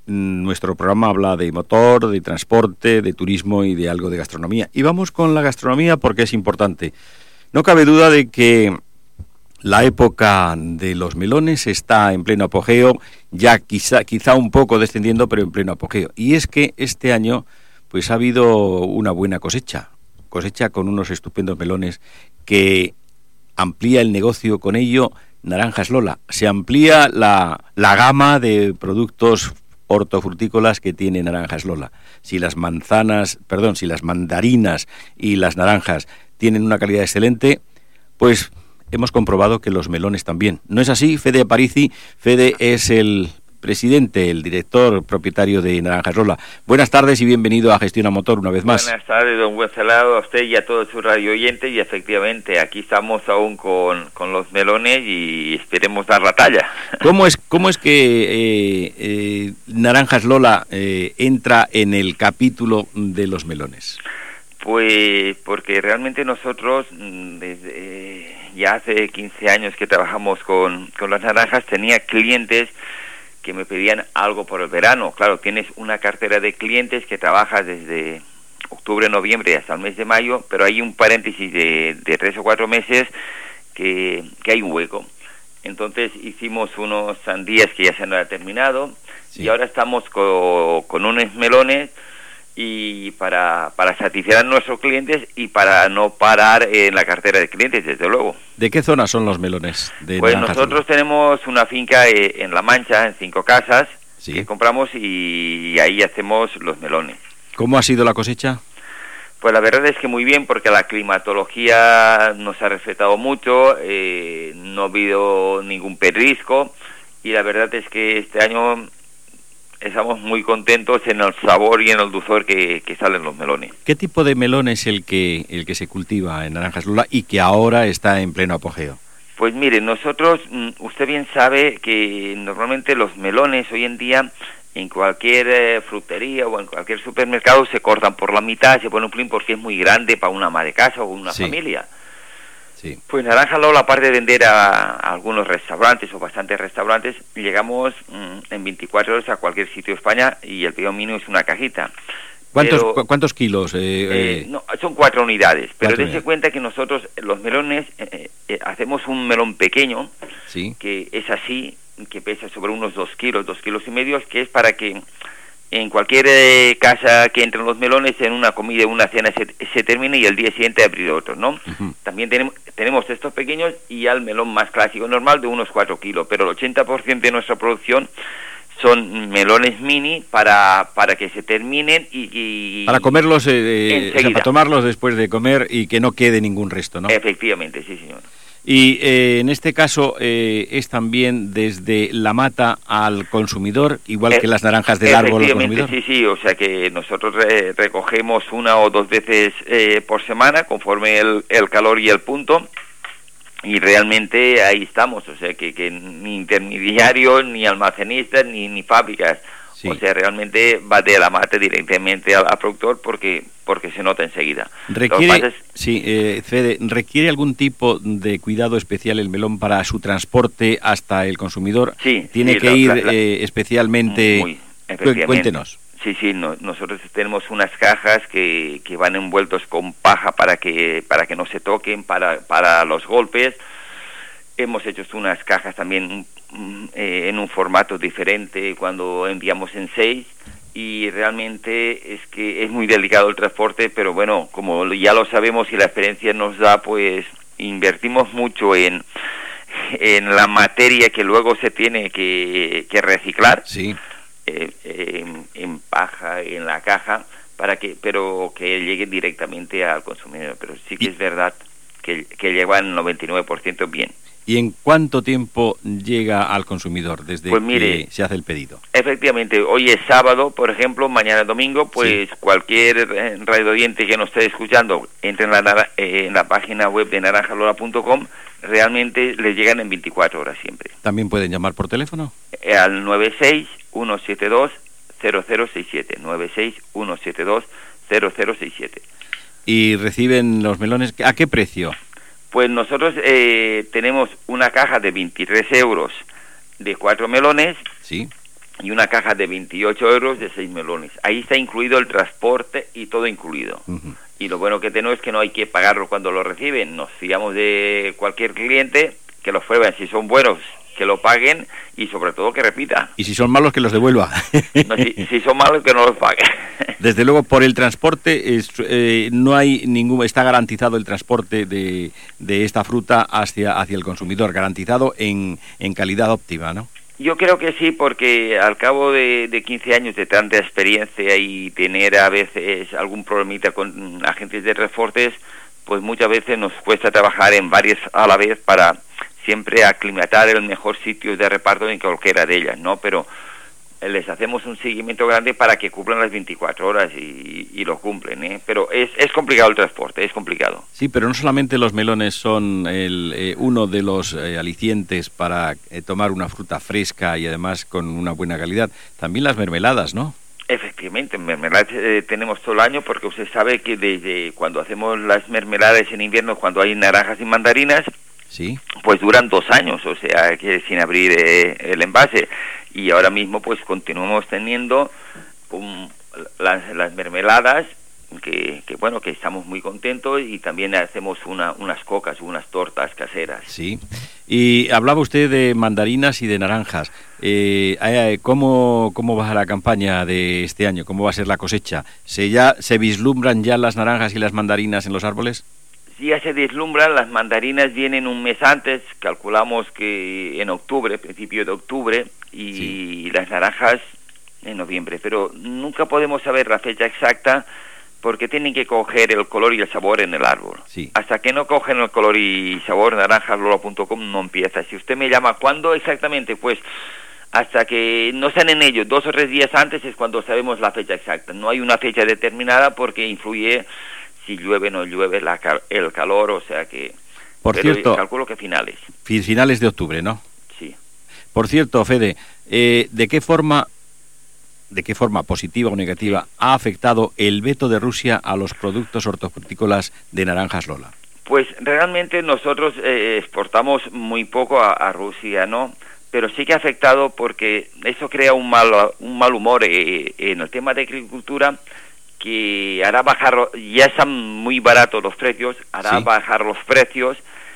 nuestro programa habla de motor, de transporte, de turismo y de algo de gastronomía. Y vamos con la gastronomía porque es importante. No cabe duda de que la época de los melones está en pleno apogeo, ya quizá un poco descendiendo, pero en pleno apogeo. Y es que este año pues ha habido una buena cosecha con unos estupendos melones que amplía el negocio con ello. Naranjas Lola, se amplía la gama de productos hortofrutícolas que tiene Naranjas Lola. Si las mandarinas y las naranjas tienen una calidad excelente, pues hemos comprobado que los melones también. ¿No es así, Fede Aparici? Fede es el presidente, el director propietario de Naranjas Lola. Buenas tardes y bienvenido a Gestión a Motor una vez más. Buenas tardes, don Gonzalo, a usted y a todos sus radio oyentes, y efectivamente aquí estamos aún con los melones y esperemos dar la talla. ¿Cómo es que Naranjas Lola entra en el capítulo de los melones? Pues porque realmente nosotros desde ya hace 15 años que trabajamos con las naranjas, tenía clientes que me pedían algo por el verano. Claro, tienes una cartera de clientes que trabajas desde octubre, noviembre hasta el mes de mayo, pero hay un paréntesis de 3 o 4 meses que hay un hueco. Entonces hicimos unos sandías que ya se han terminado, sí. Y ahora estamos con unos melones y para satisfacer a nuestros clientes y para no parar en la cartera de clientes, desde luego. ¿De qué zona son los melones? Pues nosotros tenemos una finca en La Mancha, en 5 casas, sí, que compramos y ahí hacemos los melones. ¿Cómo ha sido la cosecha? Pues la verdad es que muy bien, porque la climatología nos ha respetado mucho, no ha habido ningún pedrisco, y la verdad es que este año estamos muy contentos en el sabor y en el dulzor que salen los melones. ¿Qué tipo de melón es el que se cultiva en Naranjas Lola y que ahora está en pleno apogeo? Pues mire, nosotros, usted bien sabe que normalmente los melones hoy en día en cualquier frutería o en cualquier supermercado se cortan por la mitad, se pone un plin porque es muy grande para una ama de casa o una familia. Sí. Pues Naranjas Lola, aparte de vender a algunos restaurantes o bastantes restaurantes, llegamos en 24 horas a cualquier sitio de España y el pedido mínimo es una cajita. ¿Cuántos kilos? No, son 4 unidades, pero dense cuenta que nosotros los melones hacemos un melón pequeño, sí, que es así, que pesa sobre unos 2 kilos y medio, que es para que en cualquier casa que entren los melones, en una comida, una cena, se termine y el día siguiente abrir otro, ¿no? Uh-huh. También tenemos estos pequeños y al melón más clásico normal de unos 4 kilos, pero el 80% de nuestra producción son melones mini para que se terminen y para comerlos, para tomarlos después de comer y que no quede ningún resto, ¿no? Efectivamente, sí, señor. Y en este caso es también desde la mata al consumidor, igual que las naranjas del árbol al consumidor. Sí, o sea que nosotros recogemos 1 o 2 veces por semana, conforme el calor y el punto, y realmente ahí estamos, o sea que ni intermediarios, ni almacenistas, ni fábricas. Sí. O sea, realmente va de la mata directamente al productor porque se nota enseguida. Fede, ¿requiere algún tipo de cuidado especial el melón para su transporte hasta el consumidor? Sí. ¿Tiene que ir especialmente? Cuéntenos. Sí, nosotros tenemos unas cajas que van envueltos con paja para que no se toquen, para los golpes. Hemos hecho unas cajas también en un formato diferente cuando enviamos en 6, y realmente es que es muy delicado el transporte, pero bueno, como ya lo sabemos y la experiencia nos da, pues invertimos mucho en la materia que luego se tiene que reciclar, sí, en paja, en la caja, pero que llegue directamente al consumidor. Pero sí que es verdad que llevan 99% bien. ¿Y en cuánto tiempo llega al consumidor desde que se hace el pedido? Efectivamente, hoy es sábado, por ejemplo, mañana es domingo, pues sí, cualquier radio oyente que nos esté escuchando, entre en la página web de naranjalola.com, realmente les llegan en 24 horas siempre. ¿También pueden llamar por teléfono? Al 96-172-0067, 96-172-0067. ¿Y reciben los melones a qué precio? Pues nosotros tenemos una caja de 23 euros de 4 melones, sí, y una caja de 28 euros de 6 melones. Ahí está incluido el transporte y todo incluido. Ujú. Y lo bueno que tenemos es que no hay que pagarlo cuando lo reciben. Nos fiamos de cualquier cliente que los prueben. Si son buenos, que lo paguen y sobre todo que repita. Y si son malos, que los devuelva. No, si son malos, que no los paguen. Desde luego, por el transporte, no hay está garantizado el transporte de esta fruta hacia el consumidor, garantizado en calidad óptima, ¿no? Yo creo que sí, porque al cabo de 15 años de tanta experiencia y tener a veces algún problemita con agentes de transportes, pues muchas veces nos cuesta trabajar en varias a la vez para siempre aclimatar el mejor sitio de reparto en cualquiera de ellas, ¿no? Pero les hacemos un seguimiento grande para que cumplan las 24 horas y lo cumplen, ¿eh? Pero es complicado el transporte, es complicado. Sí, pero no solamente los melones son uno de los alicientes para tomar una fruta fresca y además con una buena calidad, también las mermeladas, ¿no? Efectivamente, mermeladas tenemos todo el año porque usted sabe que desde cuando hacemos las mermeladas en invierno, cuando hay naranjas y mandarinas, sí, pues duran 2 años, o sea, que sin abrir el envase. Y ahora mismo pues continuamos teniendo las mermeladas que bueno, que estamos muy contentos, y también hacemos unas cocas, unas tortas caseras. Sí. Y hablaba usted de mandarinas y de naranjas. ¿Cómo va la campaña de este año? ¿Cómo va a ser la cosecha? ¿Se vislumbran ya las naranjas y las mandarinas en los árboles? Ya se deslumbran, las mandarinas vienen un mes antes, calculamos que en octubre, principio de octubre, y sí, las naranjas en noviembre, pero nunca podemos saber la fecha exacta porque tienen que coger el color y el sabor en el árbol. Sí. Hasta que no cogen el color y sabor, naranjaslola.com no empieza. Si usted me llama, ¿cuándo exactamente? Pues hasta que no están en ello, 2 o 3 días antes es cuando sabemos la fecha exacta. No hay una fecha determinada porque influye si llueve o no llueve el calor, o sea que... Por cierto, calculo que finales. Finales de octubre, ¿no? Sí. Por cierto, Fede, ¿de qué forma, positiva o negativa, ha afectado el veto de Rusia a los productos hortofrutícolas de Naranjas Lola? Pues realmente nosotros exportamos muy poco a Rusia, ¿no? Pero sí que ha afectado porque eso crea un mal humor en el tema de agricultura, que hará bajar, ya están muy baratos los precios, hará bajar los precios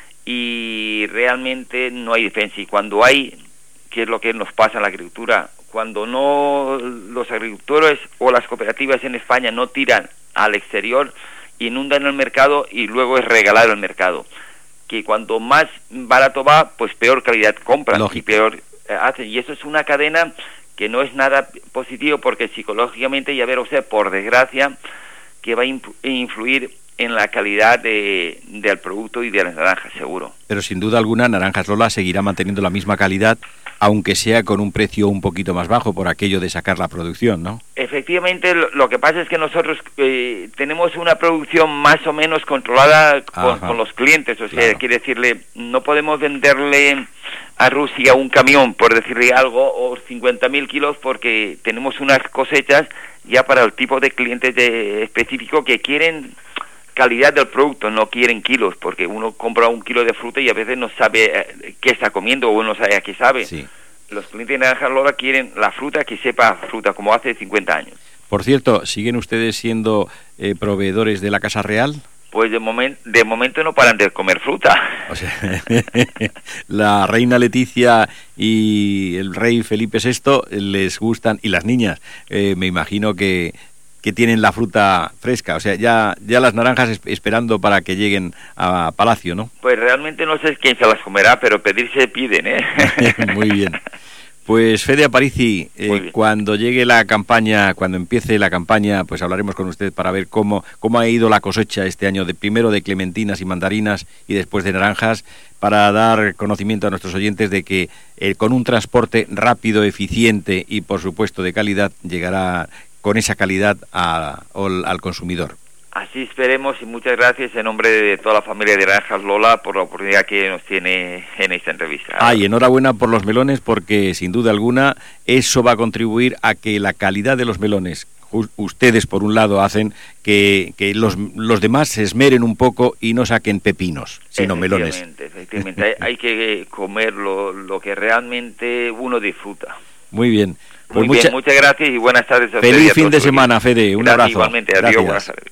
y realmente no hay defensa. Y cuando hay, ¿qué es lo que nos pasa en la agricultura? Cuando no, los agricultores o las cooperativas en España no tiran al exterior, inundan el mercado y luego es regalar el mercado. Que cuando más barato va, pues peor calidad compran. Lógico. Y peor hacen. Y eso es una cadena que no es nada positivo, porque psicológicamente, ya verá usted, por desgracia, que va a influir en la calidad del producto y de las naranjas, seguro. Pero sin duda alguna, Naranjas Lola seguirá manteniendo la misma calidad, aunque sea con un precio un poquito más bajo por aquello de sacar la producción, ¿no? Efectivamente, lo que pasa es que nosotros tenemos una producción más o menos controlada con los clientes, o sea, claro, quiere decirle, no podemos venderle a Rusia un camión, por decirle algo, o 50.000 kilos, porque tenemos unas cosechas ya para el tipo de clientes específico que quieren calidad del producto, no quieren kilos, porque uno compra 1 kilo de fruta y a veces no sabe qué está comiendo o no sabe a qué sabe. Sí. Los clientes de Naranjas Lola quieren la fruta que sepa fruta, como hace 50 años. Por cierto, ¿siguen ustedes siendo proveedores de la Casa Real? Pues de momento no paran de comer fruta. O sea, la reina Leticia y el rey Felipe VI les gustan, y las niñas, me imagino que tienen la fruta fresca, o sea, ya las naranjas esperando para que lleguen a Palacio, ¿no? Pues realmente no sé quién se las comerá, pero pedirse piden, ¿eh? Muy bien. Pues Fede Aparici, cuando llegue la campaña, cuando empiece la campaña, pues hablaremos con usted para ver cómo ha ido la cosecha este año, primero de clementinas y mandarinas y después de naranjas, para dar conocimiento a nuestros oyentes de que con un transporte rápido, eficiente y por supuesto de calidad, llegará con esa calidad al consumidor. Así esperemos, y muchas gracias en nombre de toda la familia de Naranjas Lola por la oportunidad que nos tiene en esta entrevista. Y enhorabuena por los melones, porque sin duda alguna eso va a contribuir a que la calidad de los melones, ustedes por un lado hacen que los demás se esmeren un poco y no saquen pepinos, sino melones. Efectivamente, hay que comer lo que realmente uno disfruta. Muy bien. Pues Muy bien, muchas gracias y buenas tardes a ustedes. Feliz fin de semana, Fede. Un abrazo. Igualmente, adiós, buenas tardes.